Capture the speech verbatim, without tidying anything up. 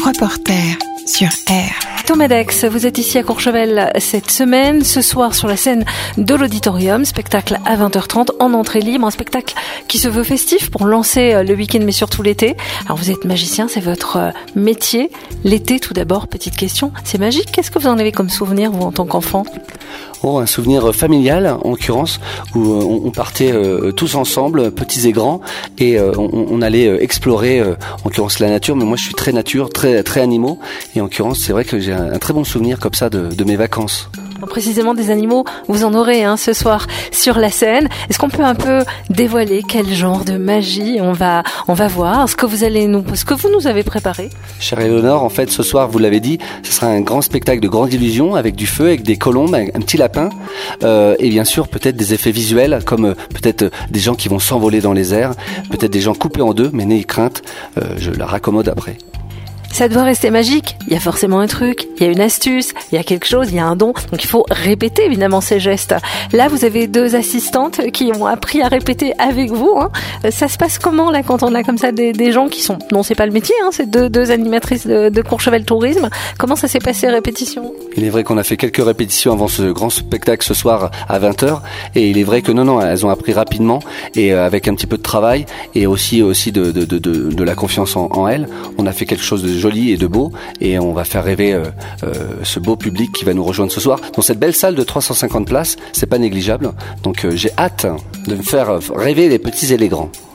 reporter sur R. Thomas Dex, vous êtes ici à Courchevel cette semaine, ce soir sur la scène de l'Auditorium, spectacle à vingt heures trente en entrée libre, un spectacle qui se veut festif pour lancer le week-end mais surtout l'été. Alors vous êtes magicien, c'est votre métier. L'été tout d'abord, petite question, c'est magique, qu'est-ce que vous en avez comme souvenir vous en tant qu'enfant ? Oh, un souvenir familial en l'occurrence où on, on partait euh, tous ensemble, petits et grands, et euh, on, on allait euh, explorer euh, en l'occurrence la nature. Mais moi je suis très nature, très très animaux, et en l'occurrence c'est vrai que j'ai un, un très bon souvenir comme ça de, de mes vacances. Précisément des animaux, vous en aurez hein, ce soir sur la scène. Est-ce qu'on peut un peu dévoiler quel genre de magie on va on va voir, ce que vous allez nous, ce que vous nous avez préparé? Chère Éléonore, en fait ce soir vous l'avez dit, ce sera un grand spectacle de grande illusion avec du feu, avec des colombes, un, un petit lapin, euh, et bien sûr peut-être des effets visuels comme euh, peut-être euh, des gens qui vont s'envoler dans les airs, peut-être des gens coupés en deux, mais n'ayez crainte, euh, je la raccommode après. Ça doit rester magique, il y a forcément un truc, il y a une astuce, il y a quelque chose, il y a un don, donc il faut répéter évidemment ces gestes. Là vous avez deux assistantes qui ont appris à répéter avec vous, hein. Ça se passe comment là quand on a comme ça des, des gens qui sont, non c'est pas le métier, hein, c'est deux, deux animatrices de, de Courchevel Tourisme, comment ça s'est passé répétition? Il est vrai qu'on a fait quelques répétitions avant ce grand spectacle ce soir à vingt heures, et il est vrai que non non elles ont appris rapidement et avec un petit peu de travail et aussi aussi de, de, de, de, de la confiance en, en elles, on a fait quelque chose de joli et de beau, et on va faire rêver euh, euh, ce beau public qui va nous rejoindre ce soir dans cette belle salle de trois cent cinquante places. C'est pas négligeable, donc euh, j'ai hâte de me faire rêver les petits et les grands.